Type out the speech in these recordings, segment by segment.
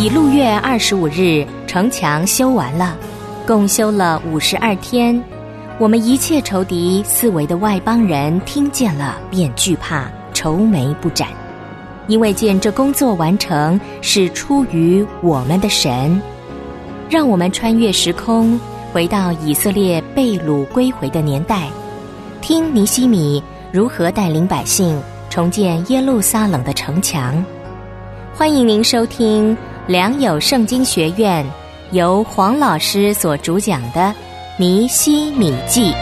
以路月25日，城墙修完了，共修了52天。我们一切仇敌四围的外邦人听见了，便惧怕，愁眉不展，因为见这工作完成是出于我们的神。让我们穿越时空，回到以色列被掳归回的年代，听尼希米如何带领百姓重建耶路撒冷的城墙。欢迎您收听良友圣经学院由黄老师所主讲的尼希米记。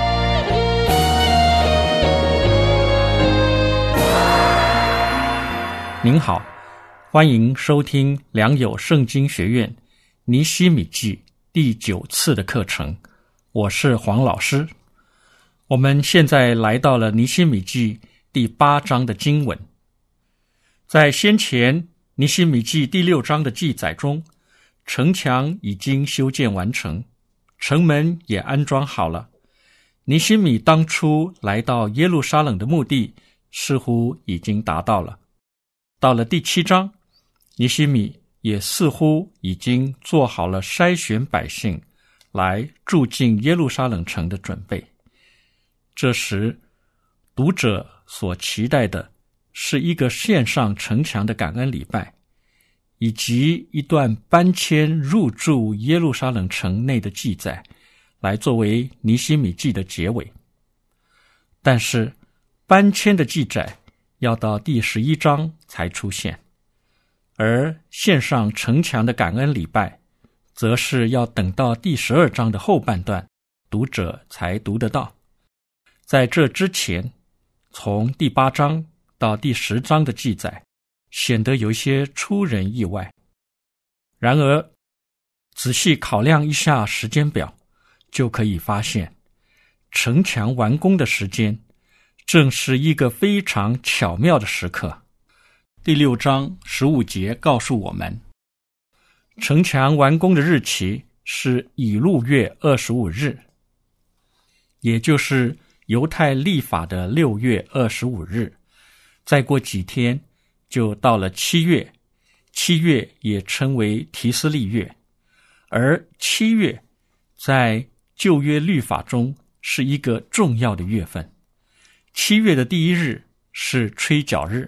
您好，欢迎收听良友圣经学院尼希米记第9次的课程，我是黄老师。我们现在来到了尼希米记第8章的经文。在先前尼希米记第6章的记载中，城墙已经修建完成，城门也安装好了。尼希米当初来到耶路撒冷的目的似乎已经达到了。到了第7章，尼希米也似乎已经做好了筛选百姓来住进耶路撒冷城的准备。这时，读者所期待的是一个献上城墙的感恩礼拜，以及一段搬迁入住耶路撒冷城内的记载，来作为尼希米记的结尾。但是，搬迁的记载要到第11章才出现，而献上城墙的感恩礼拜，则是要等到第12章的后半段，读者才读得到。在这之前，从第8章到第10章的记载，显得有一些出人意外。然而，仔细考量一下时间表，就可以发现，城墙完工的时间正是一个非常巧妙的时刻。第6章15节告诉我们，城墙完工的日期是以路月25日，也就是犹太历法的6月25日。再过几天就到了7月，7月也称为提斯利月，而7月在旧约律法中是一个重要的月份。7月的第1日是吹角日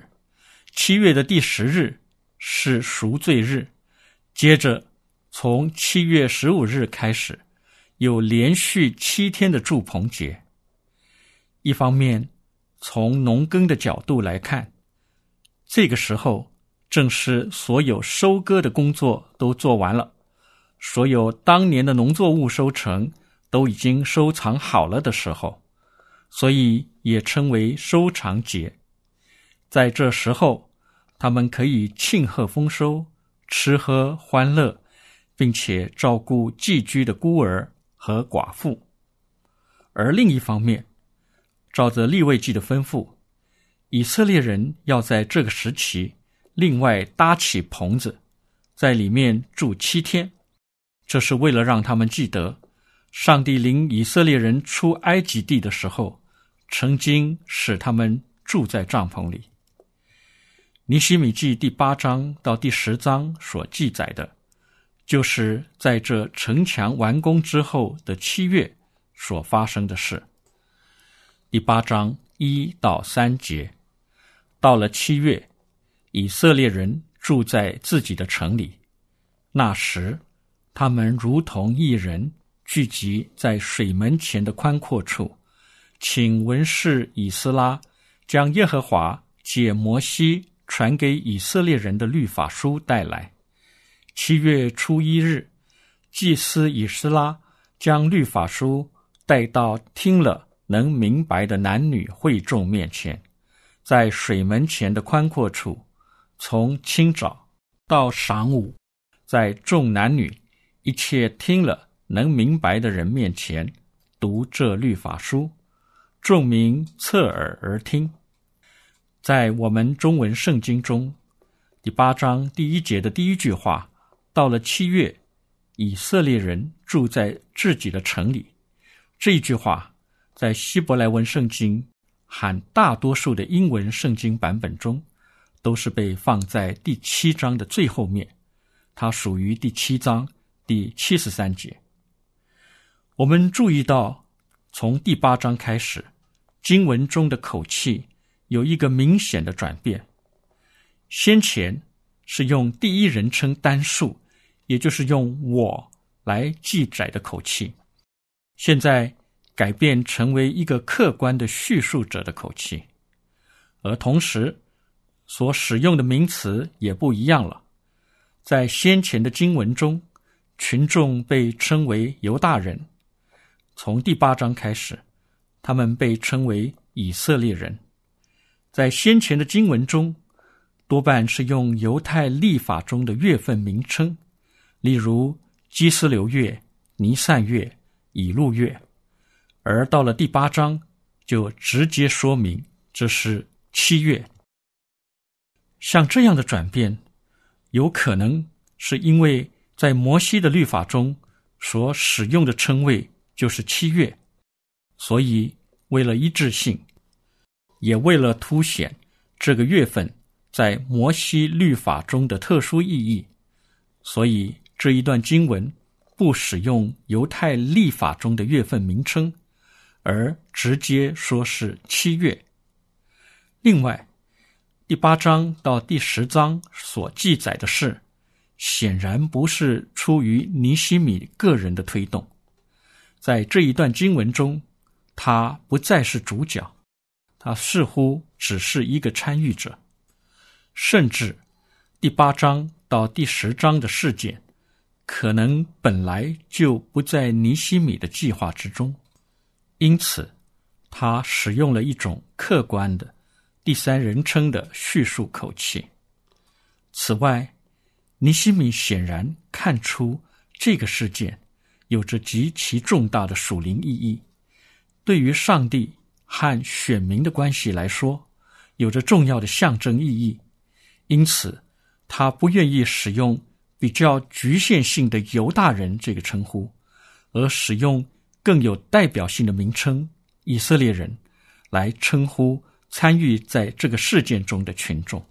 ，7月的第10日是赎罪日，接着从7月15日开始，有连续7天的住棚节。一方面，从农耕的角度来看，这个时候正是所有收割的工作都做完了，所有当年的农作物收成都已经收藏好了的时候，所以也称为收藏节。在这时候，他们可以庆贺丰收，吃喝欢乐，并且照顾寄居的孤儿和寡妇。而另一方面，照着利未记的吩咐，以色列人要在这个时期另外搭起棚子，在里面住7天。这是为了让他们记得，上帝领以色列人出埃及地的时候，曾经使他们住在帐篷里。尼希米记第8章到第10章所记载的，就是在这城墙完工之后的7月所发生的事。第8章1到3节，到了7月，以色列人住在自己的城里。那时，他们如同一人，聚集在水门前的宽阔处，请文士以斯拉将耶和华借摩西传给以色列人的律法书带来。7月初1日，祭司以斯拉将律法书带到听了能明白的男女会众面前，在水门前的宽阔处，从清早到晌午，在众男女一切听了能明白的人面前读这律法书，众民侧耳而听。在我们中文圣经中，第8章第1节的第一句话，到了7月，以色列人住在自己的城里。这一句话在希伯来文圣经和大多数的英文圣经版本中，都是被放在第7章的最后面， 它属于第7章第73节。我们注意到，从第8章开始，经文中的口气有一个明显的转变。先前是用第一人称单数，也就是用我来记载的口气，现在改变成为一个客观的叙述者的口气，而同时所使用的名词也不一样了。在先前的经文中，群众被称为犹大人，从第8章开始，他们被称为以色列人。在先前的经文中，多半是用犹太历法中的月份名称，例如基斯流月、尼散月、以路月，而到了第8章就直接说明这是7月。像这样的转变，有可能是因为在摩西的律法中所使用的称谓就是7月，所以为了一致性，也为了凸显这个月份在摩西律法中的特殊意义，所以这一段经文不使用犹太历法中的月份名称，而直接说是7月。另外，第8章到第10章所记载的事，显然不是出于尼希米个人的推动。在这一段经文中，他不再是主角，他似乎只是一个参与者。甚至第8章到第10章的事件，可能本来就不在尼希米的计划之中，因此他使用了一种客观的第3人称的叙述口气。此外，尼希米显然看出这个事件有着极其重大的属灵意义，对于上帝和选民的关系来说，有着重要的象征意义。因此他不愿意使用比较局限性的犹大人这个称呼，而使用更有代表性的名称以色列人来称呼参与在这个事件中的群众。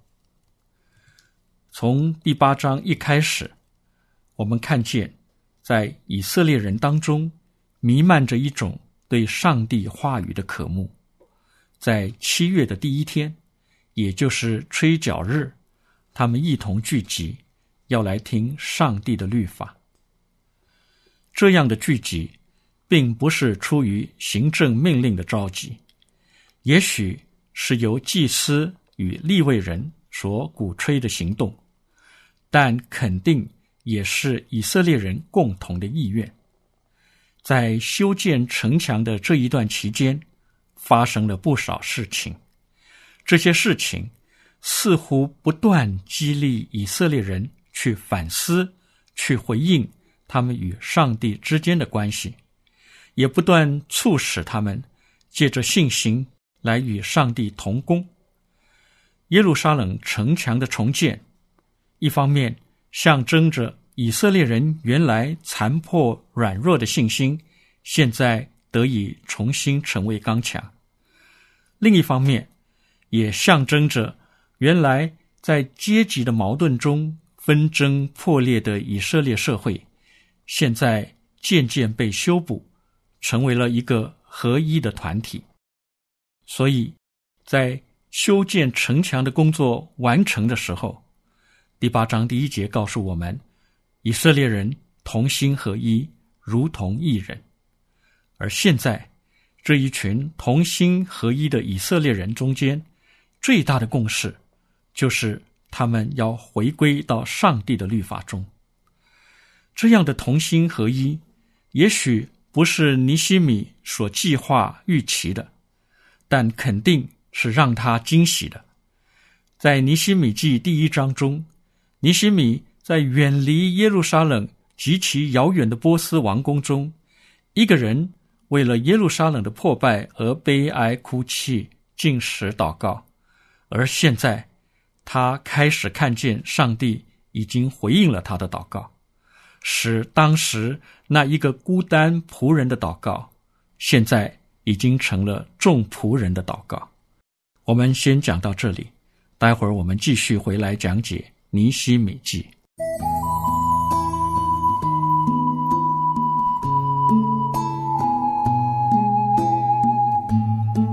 从第8章一开始，我们看见在以色列人当中弥漫着一种对上帝话语的渴慕。在7月的第1天，也就是吹角日，他们一同聚集，要来听上帝的律法。这样的聚集并不是出于行政命令的召集，也许是由祭司与利未人所鼓吹的行动，但肯定也是以色列人共同的意愿。在修建城墙的这一段期间，发生了不少事情，这些事情似乎不断激励以色列人去反思，去回应他们与上帝之间的关系，也不断促使他们借着信心来与上帝同工。耶路撒冷城墙的重建，一方面象征着以色列人原来残破软弱的信心，现在得以重新成为刚强；另一方面也象征着原来在阶级的矛盾中纷争破裂的以色列社会，现在渐渐被修补，成为了一个合一的团体。所以在修建城墙的工作完成的时候，第8章第1节告诉我们，以色列人同心合一，如同一人。而现在这一群同心合一的以色列人中间，最大的共识就是他们要回归到上帝的律法中。这样的同心合一，也许不是尼希米所计划预期的，但肯定是让他惊喜的。在尼希米记第1章中，尼希米在远离耶路撒冷极其遥远的波斯王宫中，一个人为了耶路撒冷的破败而悲哀哭泣，禁食祷告。而现在他开始看见上帝已经回应了他的祷告，使当时那一个孤单仆人的祷告，现在已经成了众仆人的祷告。我们先讲到这里，待会儿我们继续回来讲解尼希米记。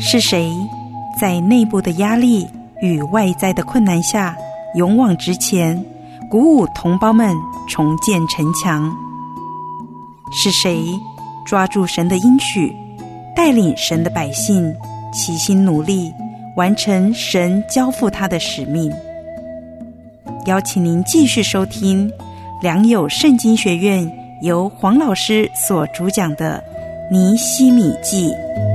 是谁在内部的压力与外在的困难下勇往直前，鼓舞同胞们重建城墙？是谁抓住神的应许，带领神的百姓齐心努力，完成神交付他的使命？邀请您继续收听良友圣经学院由黄老师所主讲的尼希米记。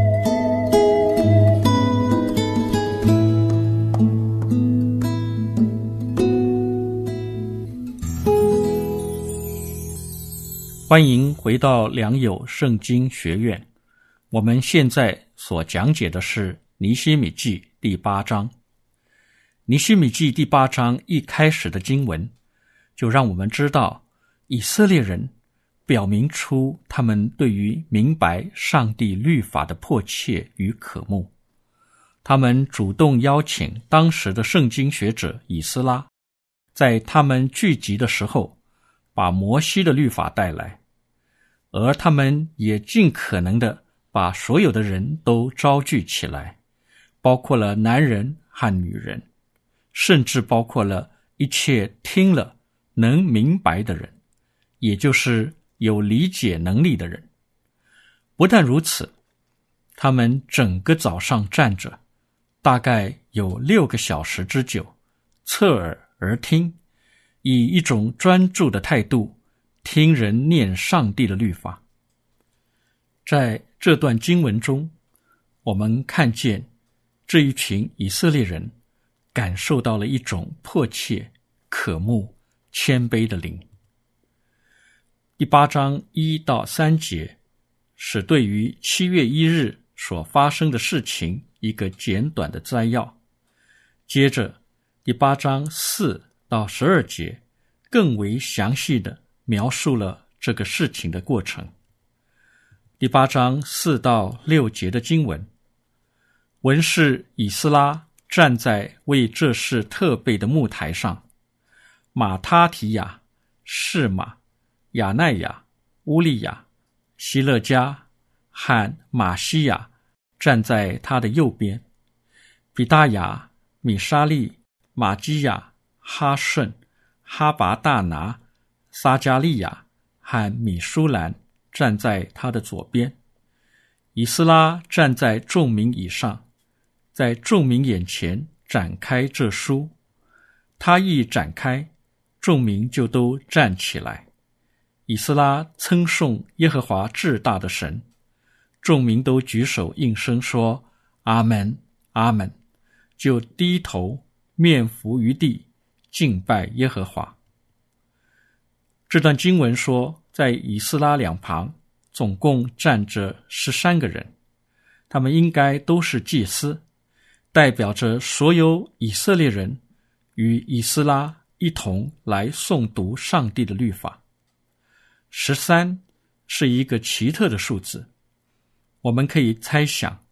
欢迎回到良友圣经学院。我们现在所讲解的是尼希米记第8章。尼希米记第8章一开始的经文就让我们知道，以色列人表明出他们对于明白上帝律法的迫切与渴慕。他们主动邀请当时的圣经学者以斯拉，在他们聚集的时候把摩西的律法带来，而他们也尽可能的把所有的人都招聚起来，包括了男人和女人，甚至包括了一切听了能明白的人，也就是有理解能力的人。不但如此，他们整个早上站着，大概有6个小时之久，侧耳而听，以一种专注的态度听人念上帝的律法。在这段经文中，我们看见这一群以色列人感受到了一种迫切、渴慕、谦卑的灵。第8章1到3节是对于7月1日所发生的事情一个简短的摘要。接着第8章4到12节更为详细地描述了这个事情的过程。第8章4到6节的经文，文士以斯拉站在为这事特备的木台上，马他提亚、示玛、亚奈亚、乌利亚、希勒加和马西亚站在他的右边，比大雅、米沙利、马基亚、哈顺、哈拔大拿、撒加利亚和米舒兰站在他的左边。以斯拉站在众民以上，在众民眼前展开这书。他一展开，众民就都站起来。以斯拉称颂耶和华至大的神，众民都举手应声说阿们，阿们，就低头面伏于地，敬拜耶和华。这段经文说，在以斯拉两旁总共站着13个人，他们应该都是祭司，代表着所有以色列人与以斯拉一同来诵读上帝的律法。13是一个奇特的数字，我们可以猜想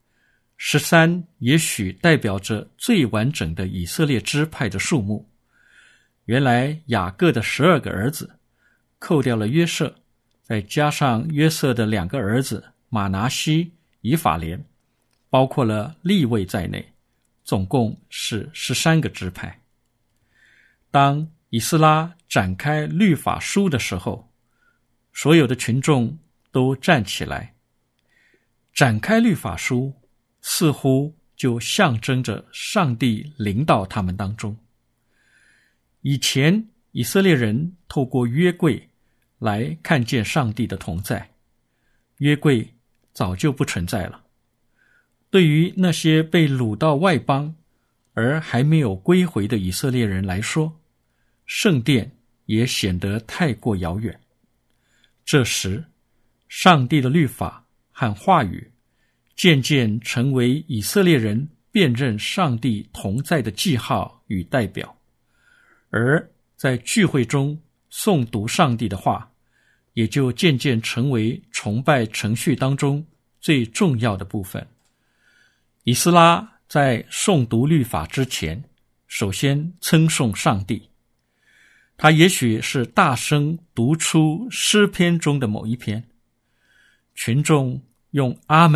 13也许代表着最完整的以色列支派的数目。原来雅各的12个儿子扣掉了约瑟，再加上约瑟的2个儿子马拿西、以法莲，包括了利未在内，总共是13个支派。当以斯拉展开律法书的时候，所有的群众都站起来。展开律法书似乎就象征着上帝临到他们当中。以前以色列人透过约柜来看见上帝的同在，约柜早就不存在了。对于那些被掳到外邦而还没有归回的以色列人来说，圣殿也显得太过遥远。这时，上帝的律法和话语渐渐成为以色列人辨认上帝同在的记号与代表，而在聚会中诵读上帝的话，也就渐渐成为崇拜程序当中最重要的部分。以斯拉在诵读律法之前，首先称颂上帝。他也许是大声读出诗篇中的某一篇，群众用阿们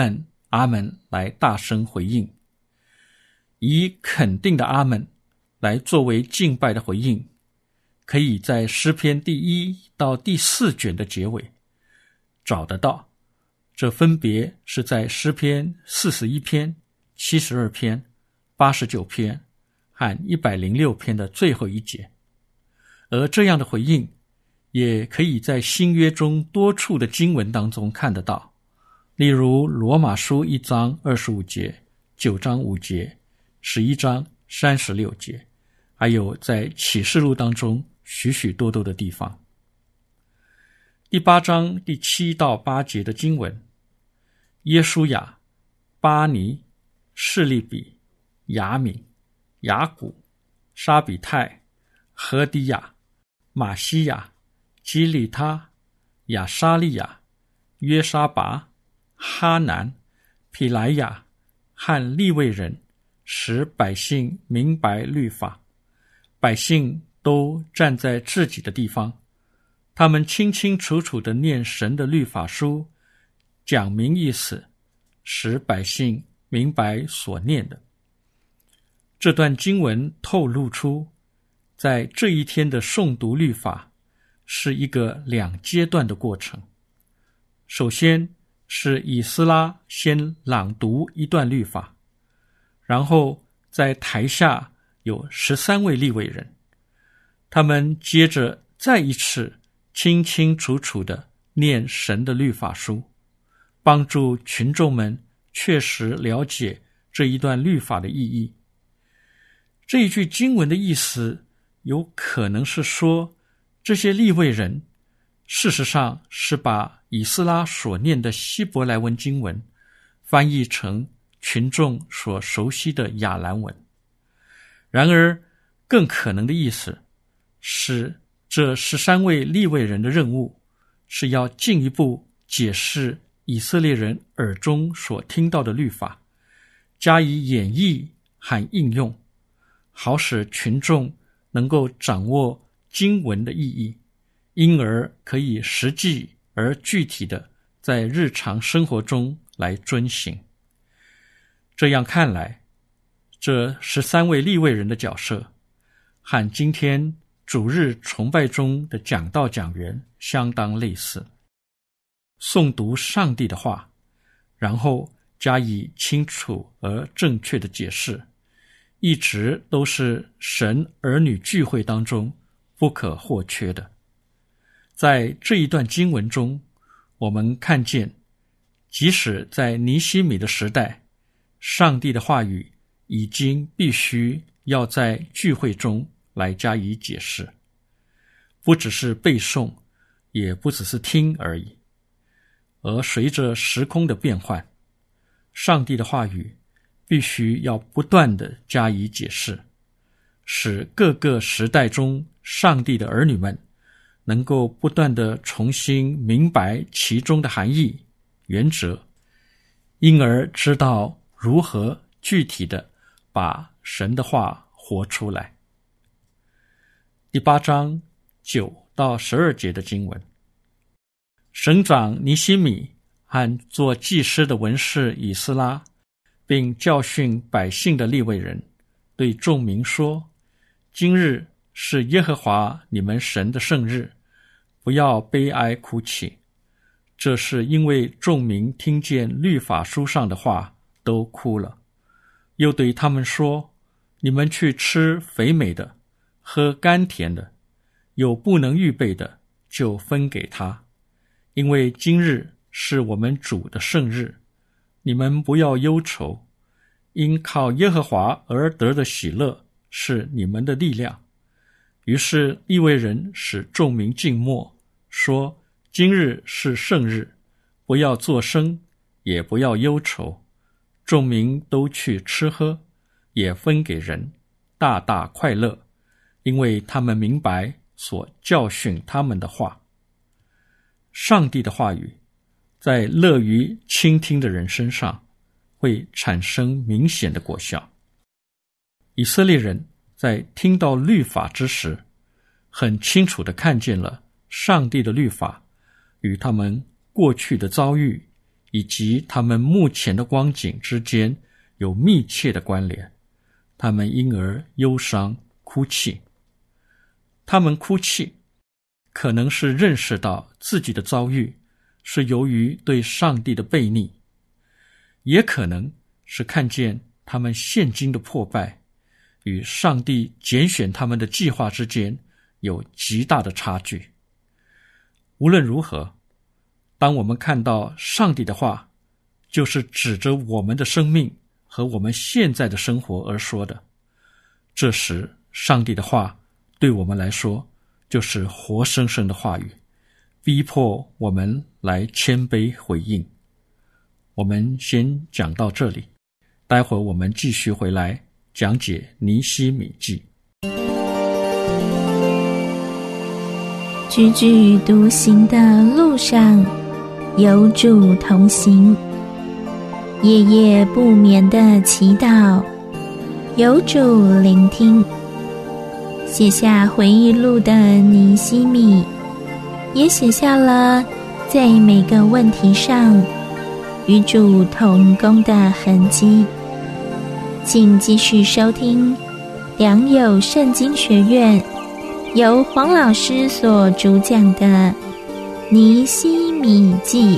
阿们来大声回应，以肯定的阿们来作为敬拜的回应，可以在诗篇第1到第4卷的结尾找得到。这分别是在诗篇41篇、72篇、89篇和106篇的最后一节。而这样的回应也可以在新约中多处的经文当中看得到，例如罗马书1章25节、9章5节、11章36节，还有在启示录当中许许多多的地方。第8章第7到8节的经文，耶书亚、巴尼、示利比、雅敏、雅古、沙比泰、何迪亚、马西亚、基利他、亚沙利亚、约沙拔、哈南、毗莱亚和利未人，使百姓明白律法。百姓都站在自己的地方，他们清清楚楚地念神的律法书，讲明意思，使百姓明白所念的。这段经文透露出，在这一天的诵读律法是一个2阶段的过程。首先是以斯拉先朗读一段律法，然后在台下有13位利未人，他们接着再一次清清楚楚地念神的律法书，帮助群众们确实了解这一段律法的意义。这一句经文的意思有可能是说，这些利未人事实上是把以斯拉所念的希伯来文经文翻译成群众所熟悉的亚兰文。然而更可能的意思是，这13位利未人的任务是要进一步解释以色列人耳中所听到的律法，加以演绎和应用，好使群众能够掌握经文的意义，因而可以实际而具体的在日常生活中来遵行。这样看来，这13位利未人的角色和今天主日崇拜中的讲道讲员相当类似，诵读上帝的话，然后加以清楚而正确的解释，一直都是神儿女聚会当中不可或缺的。在这一段经文中，我们看见，即使在尼希米的时代，上帝的话语已经必须要在聚会中来加以解释，不只是背诵，也不只是听而已。而随着时空的变换，上帝的话语必须要不断地加以解释，使各个时代中上帝的儿女们能够不断地重新明白其中的含义、原则，因而知道如何具体地把神的话活出来。第8章9到12节的经文，省长尼希米和做祭司的文士以斯拉，并教训百姓的利未人，对众民说：今日是耶和华你们神的圣日，不要悲哀哭泣。这是因为众民听见律法书上的话都哭了。又对他们说：你们去吃肥美的，喝甘甜的，有不能预备的就分给他，因为今日是我们主的圣日。你们不要忧愁，因靠耶和华而得的喜乐是你们的力量。于是利未人使众民静默，说：今日是圣日，不要作声，也不要忧愁。众民都去吃喝，也分给人，大大快乐，因为他们明白所教训他们的话。上帝的话语在乐于倾听的人身上会产生明显的果效。以色列人在听到律法之时，很清楚地看见了上帝的律法与他们过去的遭遇以及他们目前的光景之间有密切的关联，他们因而忧伤哭泣。他们哭泣可能是认识到自己的遭遇是由于对上帝的悖逆，也可能是看见他们现今的破败与上帝拣选他们的计划之间有极大的差距。无论如何，当我们看到上帝的话，就是指着我们的生命和我们现在的生活而说的，这时上帝的话对我们来说就是活生生的话语，逼迫我们来谦卑回应。我们先讲到这里，待会儿我们继续回来讲解尼希米记。 踽踽独行的路上，有主同行，夜夜不眠的祈祷，有主聆听。写下回忆录的尼希米，也写下了在每个问题上与主同工的痕迹。请继续收听良友圣经学院由黄老师所主讲的尼希米记。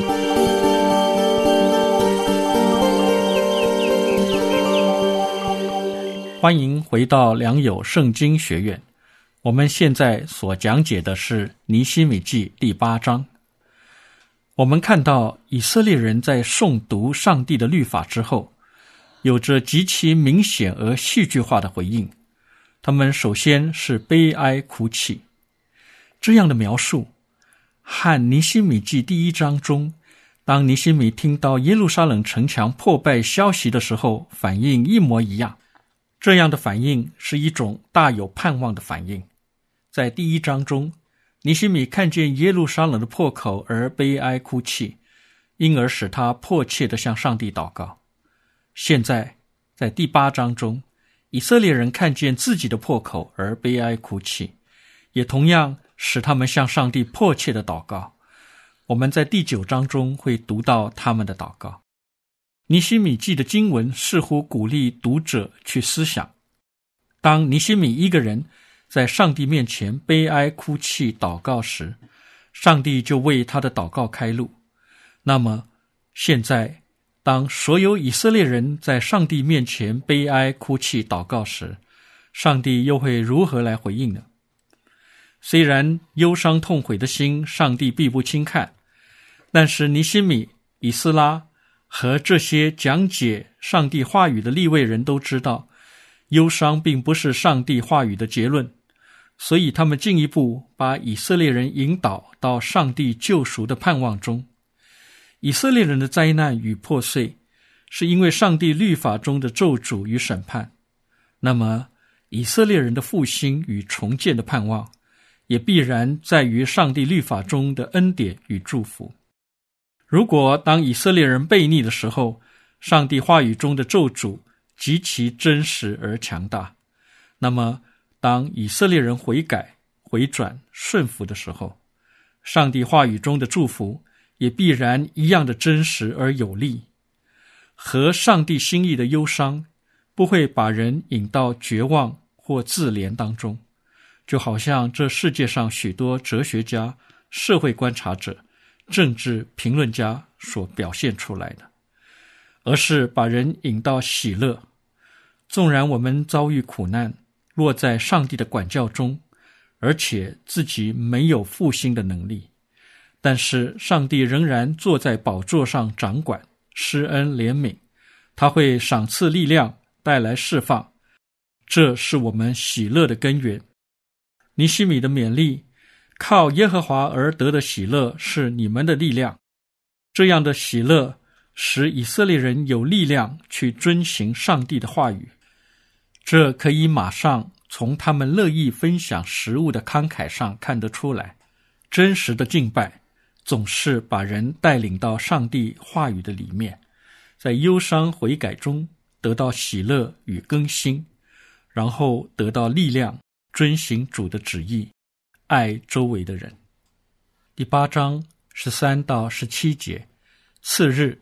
欢迎回到良友圣经学院，我们现在所讲解的是尼希米记第8章。我们看到以色列人在诵读上帝的律法之后，有着极其明显而戏剧化的回应。他们首先是悲哀哭泣，这样的描述和尼希米记第1章中，当尼希米听到耶路撒冷城墙破败消息的时候反应一模一样。这样的反应是一种大有盼望的反应。在第1章中，尼希米看见耶路撒冷的破口而悲哀哭泣，因而使他迫切地向上帝祷告。现在在第8章中，以色列人看见自己的破口而悲哀哭泣，也同样使他们向上帝迫切地祷告。我们在第9章中会读到他们的祷告。尼希米记的经文似乎鼓励读者去思想，当尼希米一个人在上帝面前悲哀哭泣祷告时，上帝就为他的祷告开路。那么现在当所有以色列人在上帝面前悲哀哭泣祷告时，上帝又会如何来回应呢？虽然忧伤痛悔的心上帝必不轻看，但是尼希米、以斯拉和这些讲解上帝话语的利未人都知道，忧伤并不是上帝话语的结论，所以他们进一步把以色列人引导到上帝救赎的盼望中。以色列人的灾难与破碎是因为上帝律法中的咒诅与审判，那么以色列人的复兴与重建的盼望也必然在于上帝律法中的恩典与祝福。如果当以色列人悖逆的时候，上帝话语中的咒诅极其真实而强大，那么当以色列人悔改、回转、顺服的时候，上帝话语中的祝福也必然一样的真实而有力。合上帝心意的忧伤不会把人引到绝望或自怜当中，就好像这世界上许多哲学家、社会观察者、政治评论家所表现出来的，而是把人引到喜乐。纵然我们遭遇苦难，落在上帝的管教中，而且自己没有复兴的能力，但是上帝仍然坐在宝座上掌管，施恩怜悯，他会赏赐力量，带来释放，这是我们喜乐的根源。尼希米的勉励，靠耶和华而得的喜乐是你们的力量。这样的喜乐使以色列人有力量去遵行上帝的话语，这可以马上从他们乐意分享食物的慷慨上看得出来。真实的敬拜总是把人带领到上帝话语的里面，在忧伤悔改中得到喜乐与更新，然后得到力量遵行主的旨意，爱周围的人。第8章13到17节，次日，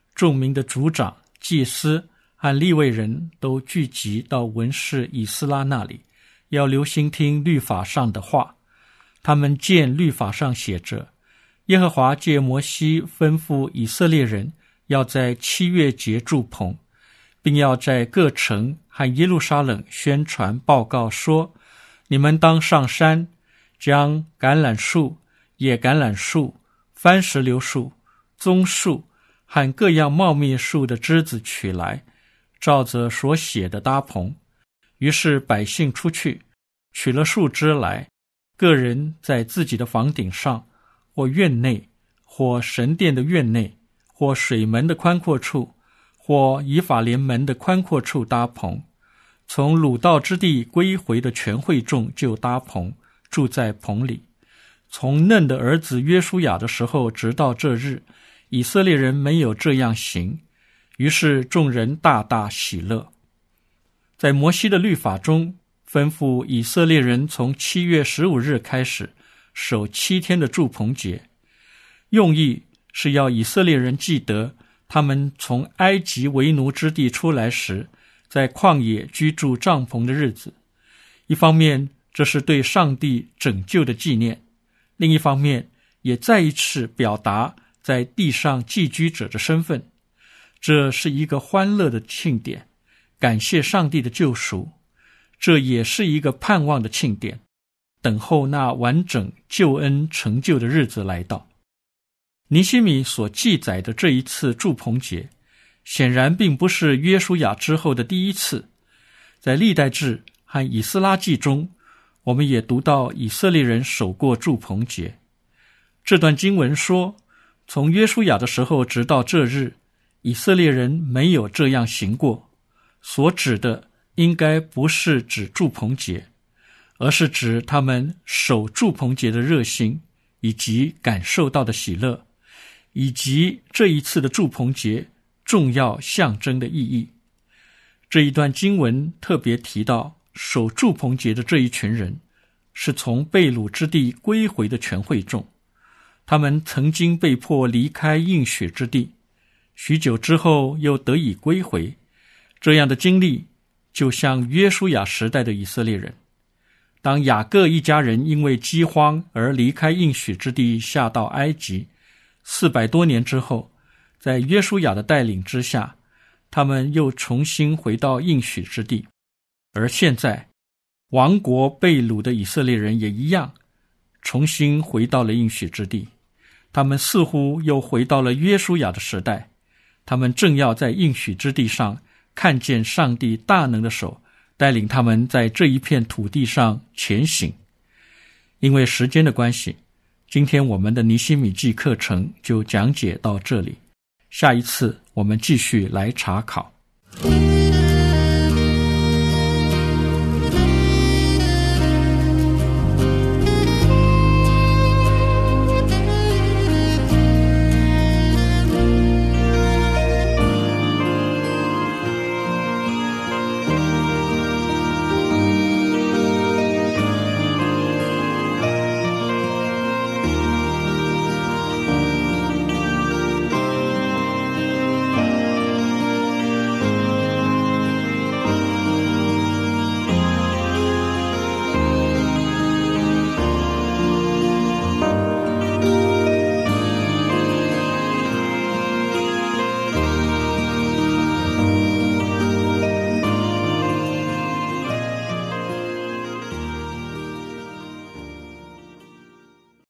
众民的族长、祭司和利未人都聚集到文士以斯拉那里，要留心听律法上的话。他们见律法上写着，耶和华借摩西吩咐以色列人要在7月节住棚，并要在各城和耶路撒冷宣传报告说，你们当上山，将橄榄树、野橄榄树、番石榴树、棕树和各样茂密树的枝子取来，照着所写的搭棚。于是百姓出去，取了树枝来，个人在自己的房顶上，或院内，或神殿的院内，或水门的宽阔处，或以法莲门的宽阔处搭棚。从鲁道之地归回的全会众就搭棚，住在棚里。从嫩的儿子约书亚的时候直到这日，以色列人没有这样行，于是众人大大喜乐。在摩西的律法中，吩咐以色列人从7月15日开始守7天的住棚节，用意是要以色列人记得他们从埃及为奴之地出来时，在旷野居住帐篷的日子。一方面，这是对上帝拯救的纪念；另一方面，也再一次表达在地上寄居者的身份。这是一个欢乐的庆典，感谢上帝的救赎。这也是一个盼望的庆典，等候那完整救恩成就的日子来到。尼希米所记载的这一次住棚节，显然并不是约书亚之后的第一次。在历代志和以斯拉记中，我们也读到以色列人守过住棚节。这段经文说，从约书亚的时候直到这日，以色列人没有这样行过。所指的应该不是指住棚节，而是指他们守住棚节的热心，以及感受到的喜乐，以及这一次的住棚节重要象征的意义。这一段经文特别提到，守住棚节的这一群人是从被掳之地归回的全会众。他们曾经被迫离开应许之地，许久之后又得以归回。这样的经历就像约书亚时代的以色列人，当雅各一家人因为饥荒而离开应许之地下到埃及，400多年之后，在约书亚的带领之下，他们又重新回到应许之地。而现在亡国被掳的以色列人也一样，重新回到了应许之地。他们似乎又回到了约书亚的时代，他们正要在应许之地上看见上帝大能的手带领他们在这一片土地上前行。因为时间的关系，今天我们的尼希米记课程就讲解到这里，下一次我们继续来查考。